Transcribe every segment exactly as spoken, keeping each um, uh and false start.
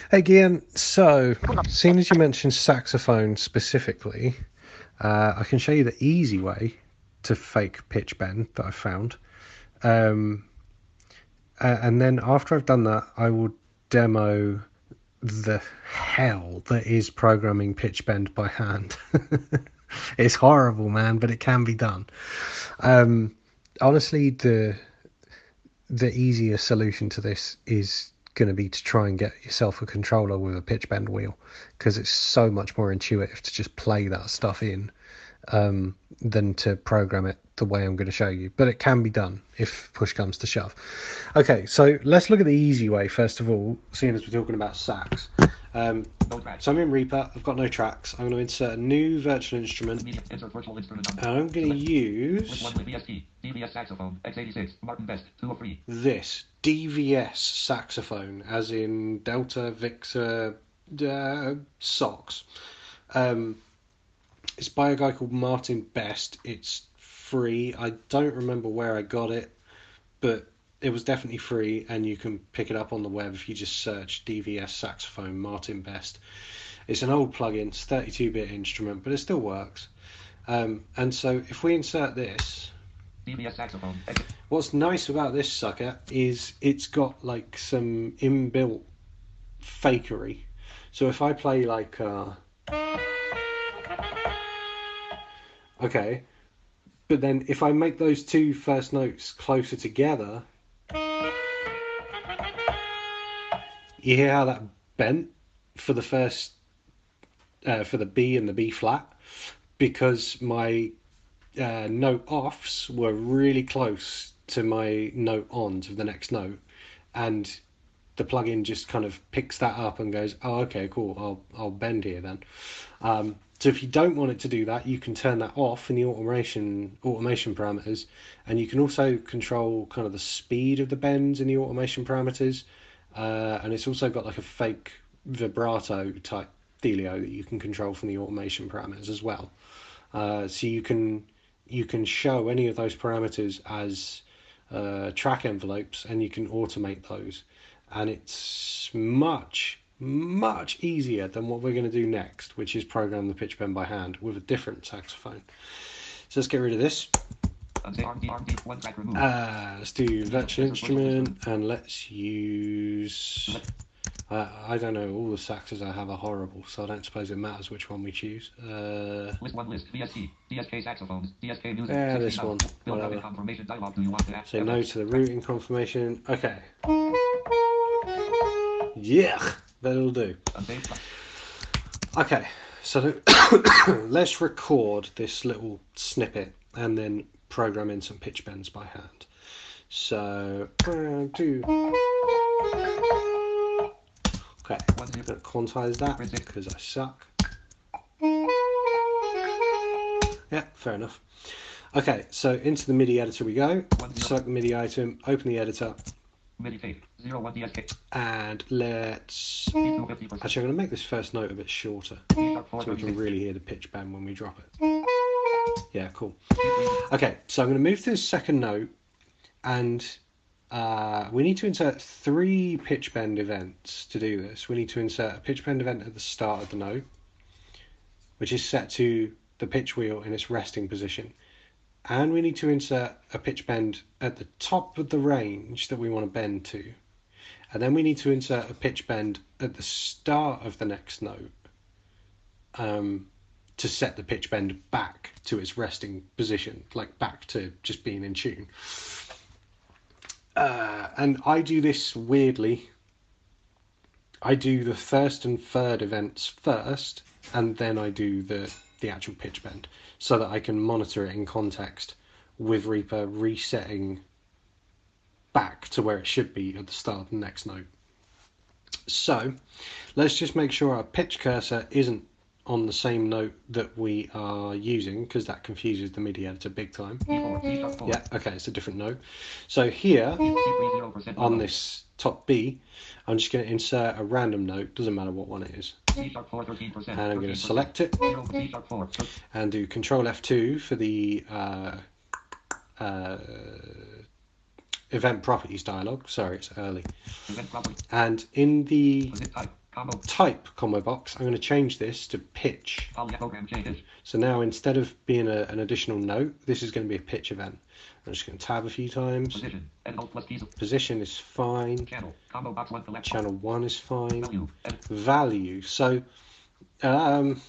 Again, so, seeing as you mentioned saxophone specifically, uh, I can show you the easy way to fake pitch bend that I found. Um, and then after I've done that, I will demo the hell that is programming pitch bend by hand. It's horrible, man, but it can be done. Um, honestly, the the easier solution to this is going to be to try and get yourself a controller with a pitch bend wheel, because it's so much more intuitive to just play that stuff in um, than to program it the way I'm going to show you. But it can be done if push comes to shove. Okay, so let's look at the easy way first of all, seeing as we're talking about sax. Um, so I'm in Reaper, I've got no tracks. I'm going to insert a new virtual instrument. Insert virtual instrument. And I'm going to use one with V S T, D V S saxophone, X eighty-six, Martin Best, two oh three. this D V S saxophone, as in Delta Victor uh, Sox. Um, it's by a guy called Martin Best. It's free. I don't remember where I got it, but it was definitely free, and you can pick it up on the web if you just search D V S saxophone Martin Best. It's an old plugin, it's a thirty-two bit instrument, but it still works. Um, and so if we insert this, D V S saxophone. what's nice about this sucker is it's got like some inbuilt fakery. So if I play like uh, okay, but then if I make those two first notes closer together, you hear how that bent for the first uh, for the B and the B flat, because my uh, note offs were really close to my note ons of the next note, and the plugin just kind of picks that up and goes, oh, okay, cool, I'll I'll bend here then. Um, so if you don't want it to do that, you can turn that off in the automation automation parameters, and you can also control kind of the speed of the bends in the automation parameters. Uh, and it's also got like a fake vibrato type dealio that you can control from the automation parameters as well. Uh, so you can you can show any of those parameters as uh, track envelopes, and you can automate those. And it's much, much easier than what we're going to do next, which is program the pitch bend by hand with a different saxophone. So let's get rid of this. Uh, let's do virtual instrument, and let's use... Uh, I don't know, all the saxes I have are horrible, so I don't suppose it matters which one we choose. Uh, list one list, V S T, D S K saxophones, D S K music. Yeah, this one, whatever. Confirmation dialog. Do you want to add? Say no to the routing confirmation. Okay. Yeah, that'll do. Okay, so let's record this little snippet and then program in some pitch bends by hand. So, one, two. Okay, I'm going to quantize that because I suck. Yeah, fair enough. Okay, so into the MIDI editor we go. Select the MIDI item, open the editor. MIDI tape, zero one D S K. And let's... Actually, I'm going to make this first note a bit shorter so we can really hear the pitch bend when we drop it. Yeah, cool. Okay, so I'm going to move to the second note, and uh, we need to insert three pitch bend events to do this. We need to insert a pitch bend event at the start of the note, which is set to the pitch wheel in its resting position. And we need to insert a pitch bend at the top of the range that we want to bend to. And then we need to insert a pitch bend at the start of the next note um, to set the pitch bend back to its resting position, like back to just being in tune. Uh, and I do this weirdly. I do the first and third events first, and then I do the, the actual pitch bend, so that I can monitor it in context with Reaper resetting back to where it should be at the start of the next note. So let's just make sure our pitch cursor isn't on the same note that we are using, because that confuses the MIDI editor big time. Yeah, okay, it's a different note. So here on this top B, I'm just going to insert a random note, doesn't matter what one it is. And I'm going to select it and do Control F two for the uh, uh, event properties dialog. Sorry, it's early. And in the Combo. type combo box, I'm going to change this to pitch. Poly program J pitch. So now instead of being a, an additional note, this is going to be a pitch event. I'm just going to tab a few times. Position. Edit alt plus keys. Position is fine. Channel. Combo box one select. Channel one is fine. Value. Edit. Value. So um,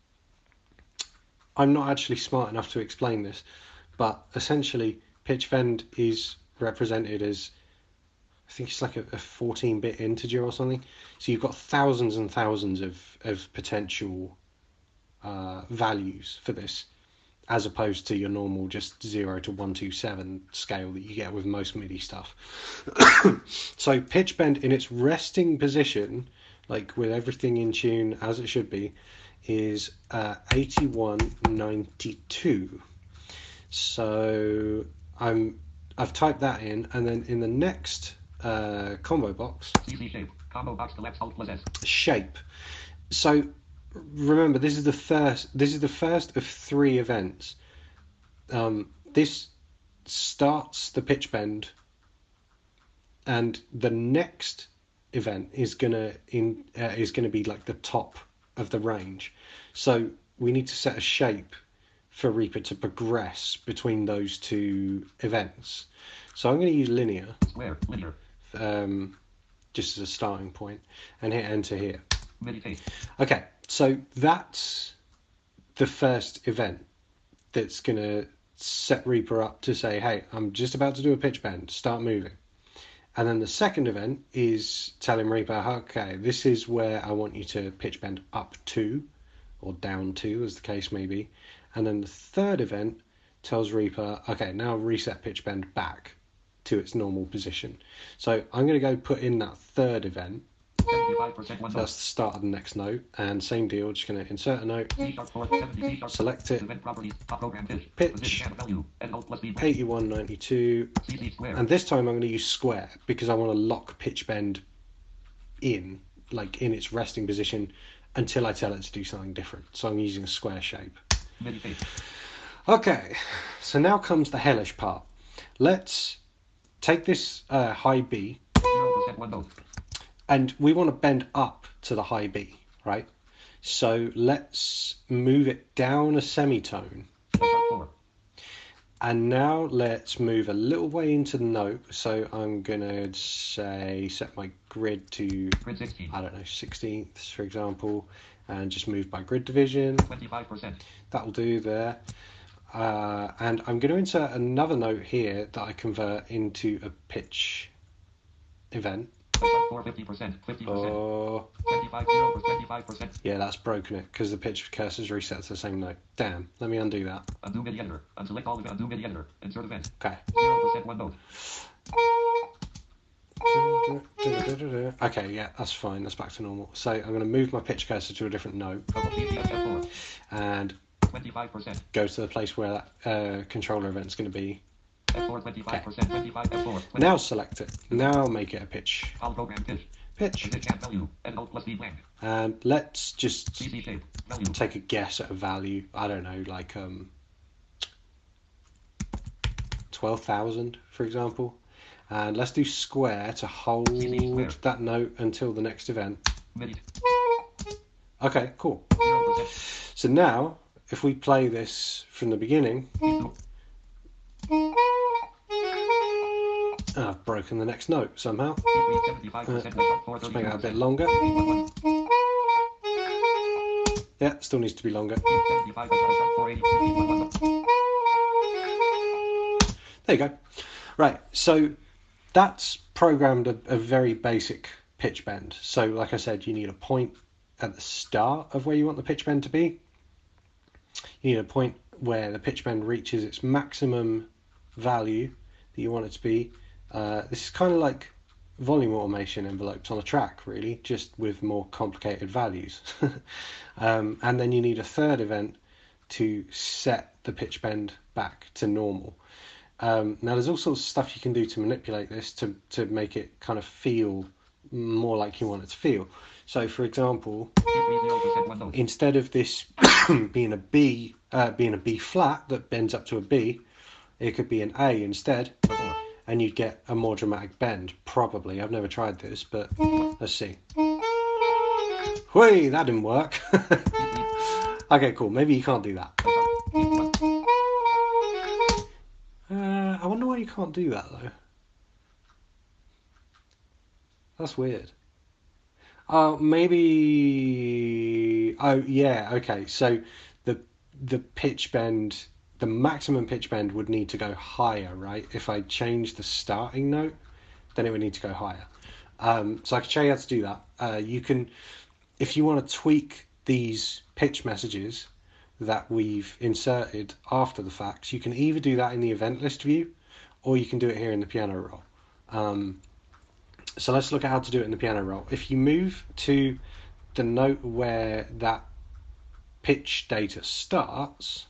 I'm not actually smart enough to explain this, but essentially pitch vend is represented as, I think it's like a fourteen bit integer or something. So you've got thousands and thousands of, of potential uh, values for this, as opposed to your normal just zero to one two seven scale that you get with most MIDI stuff. So pitch bend in its resting position, like with everything in tune as it should be, is uh, eighty-one ninety-two. So I'm I've typed that in, and then in the next uh, combo box, C Z shape. Combo box select alt plus S. shape. So remember, this is the first. This is the first of three events. Um, this starts the pitch bend, and the next event is gonna in uh, is gonna be like the top of the range. So we need to set a shape for Reaper to progress between those two events. So I'm going to use linear, Square. Linear. um, just as a starting point, and hit enter here. Meditate. Okay, so that's the first event that's going to set Reaper up to say, hey, I'm just about to do a pitch bend, start moving. And then the second event is telling Reaper, okay, this is where I want you to pitch bend up to, or down to, as the case may be. And then the third event tells Reaper, okay, now reset pitch bend back to its normal position. So I'm going to go put in that third event. seventy-five percent one So that's the start of the next note, and same deal, just going to insert a note, C sharp four, seventy, C sharp. select it, Event properties. Top program pitch. Pitch. Position and value. Edit alt plus V. eighty-one ninety-two, C Z square. and this time I'm going to use square because I want to lock pitch bend in, like in its resting position, until I tell it to do something different. So I'm using a square shape. Meditate. Okay, so now comes the hellish part. Let's take this uh, high B, zero percent one note. and we want to bend up to the high B, right? So let's move it down a semitone. C sharp four. And now let's move a little way into the note. So I'm going to say set my grid to, Grid sixteen. I don't know, sixteenths, for example, and just move by grid division. twenty-five percent. That'll do there. Uh, and I'm going to insert another note here that I convert into a pitch event. C sharp four, fifty percent. fifty percent. Oh, twenty-five, zero percent. twenty-five percent. yeah, that's broken it because the pitch cursor's reset to the same note. Damn, let me undo that. Undo MIDI editor. Unselect all of it. Undo MIDI editor. Insert event. Okay. zero percent one note. Okay, yeah, that's fine. That's back to normal. So I'm going to move my pitch cursor to a different note Double C C F four. and twenty-five percent. go to the place where that uh, controller event's going to be. F four, twenty-five percent. twenty-five, F four. Now select it. Now make it a pitch. All program pitch. Pitch. Position and value. Edit alt plus V blank. And let's just C Z shape. Value. take a guess at a value. I don't know, like um, twelve thousand, for example. And let's do square to hold square. that note until the next event. MIDI. Okay, cool. zero percent. So now, if we play this from the beginning, oh, I've broken the next note somehow. seventy-five percent. F sharp four, Let's thirty make that a bit percent. longer. eighty-one, Yeah, still needs to be longer. seventy-five, F sharp four, eighty, fifty-one. There you go. Right, so that's programmed a, a very basic pitch bend. So like I said, you need a point at the start of where you want the pitch bend to be. You need a point where the pitch bend reaches its maximum value that you want it to be. Uh, this is kind of like volume automation envelopes on a track, really, just with more complicated values. um, and then you need a third event to set the pitch bend back to normal. Um, now, there's all sorts of stuff you can do to manipulate this to, to make it kind of feel more like you want it to feel. So, for example, zero percent one note. instead of this being a B, uh, being a B flat that bends up to a B, it could be an A instead, and you'd get a more dramatic bend, probably. I've never tried this, but let's see. Whey, that didn't work. Okay, cool. Maybe you can't do that. Uh, I wonder why you can't do that though. That's weird. Oh, maybe. Oh, yeah. Okay. So the the pitch bend, the maximum pitch bend would need to go higher, right? If I change the starting note, then it would need to go higher. Um, so I can show you how to do that. Uh, you can, if you want to tweak these pitch messages that we've inserted after the fact, you can either do that in the event list view, or you can do it here in the piano roll. Um, so let's look at how to do it in the piano roll. If you move to the note where that pitch data starts,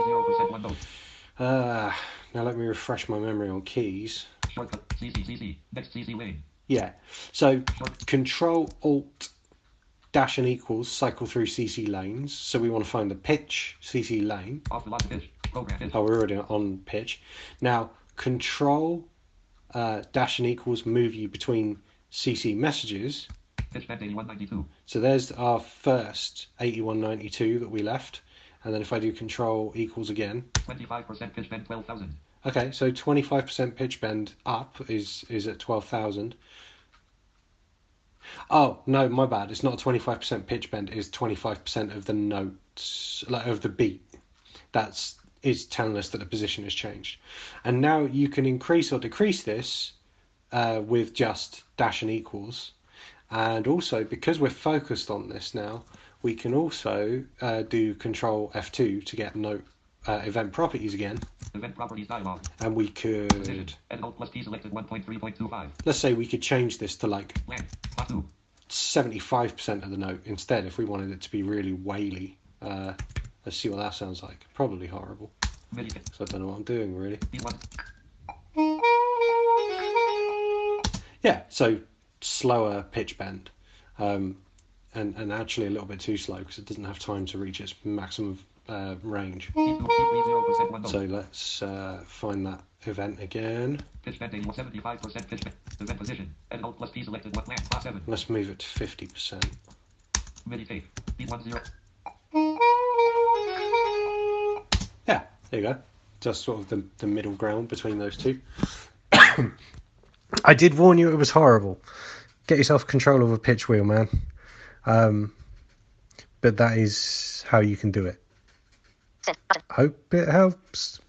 uh, now let me refresh my memory on keys. Shortcut C C C C. Next C C lane. Yeah, so Control Alt dash and equals cycle through C C lanes. So we want to find the pitch C C lane. Off the lock pitch. Program pitch. Oh, we're already on pitch. Now Control uh, dash and equals move you between C C messages. Pitch bend eighty-one ninety-two. So there's our first eighty-one ninety-two that we left. And then if I do Control equals again. twenty-five percent pitch bend twelve thousand. Okay, so twenty-five percent pitch bend up is is at twelve thousand. Oh, no, my bad. It's not twenty-five percent pitch bend, it's twenty-five percent of the notes, like of the beat. That's is telling us that the position has changed. And now you can increase or decrease this uh, with just dash and equals. And also, because we're focused on this now, we can also uh, do Control F two to get note uh, event properties again. Event properties dialog. And we Position. could, Edit Alt plus T selected one point three point two five. let's say we could change this to like Length. Spot two. seventy-five percent of the note instead if we wanted it to be really waily. Uh, let's see what that sounds like. Probably horrible. MIDI kit. So I don't know what I'm doing really. B one. Yeah, so slower pitch bend. Um, and, and actually a little bit too slow because it doesn't have time to reach its maximum uh, range. C two. three zero percent one note. So let's uh, find that event again. Pitch bend eighty-one seventy-five percent pitch bend. Event position. Edit Alt plus T selected one length. Spot seven. Let's move it to fifty percent. MIDI tape. B one zero. Yeah, there you go. Just sort of the, the middle ground between those two. I did warn you it was horrible. Get yourself control of a pitch wheel, man. Um, but that is how you can do it. Hope it helps.